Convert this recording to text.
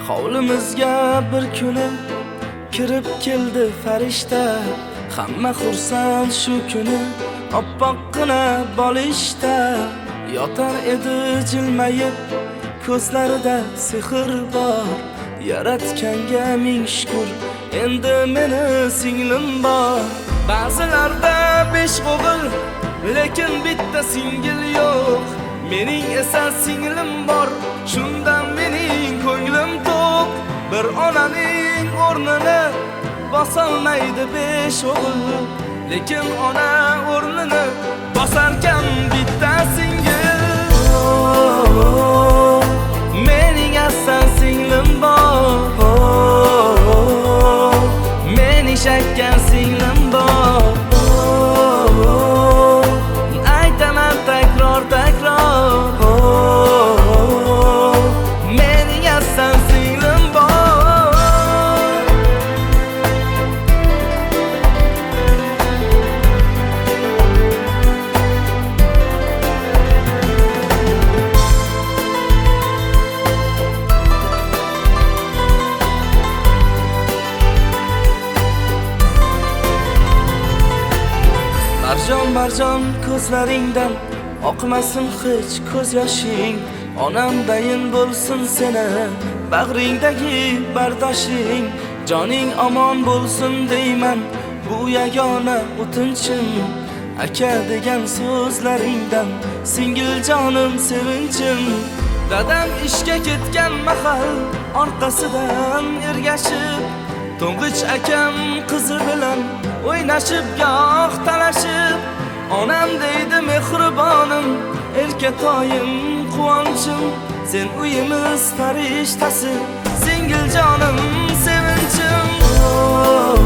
Hovlimizga bir kuni kirib keldi farishta. Hamma xursand shu kuni oppoqqina bolishda. Yotar edi jilmayib, ko'zlarida sehr bor. Yaratganga ming shukr, endi meni singlim bor. Ba'zilarda 5 o'g'il, lekin bitta singil yo'q. Mening esa singlim bor, shundan mening ko'nglim to'q. Bir onaning o'rnini bosolmaydi 5 o'g'il, lekin ona o'rnini bosarkan bitta singil. Mening asal singlim bor, mening shakkar singlim bor. Aytaman takror mening asal singlim bor. Marjon ko'zlaringdan oqmasin hech ko'z yoshing. Onamdayin bo'lsin seni bag'ringdagi bardoshing. Joning omon bo'lsin deyman, bu yagona o'tinchim. Aka degan so'zlaringdan singil jonim sevinchim. Dadam ishga ketgan mahal orqasidan ergashib, to'ng'ich akam qizi bilan o'ynashib goh talashib. Onam deydi mehribonim, erkatoyim quvonchim. Sen uyimiz farishtasi, singil jonim sevinchim.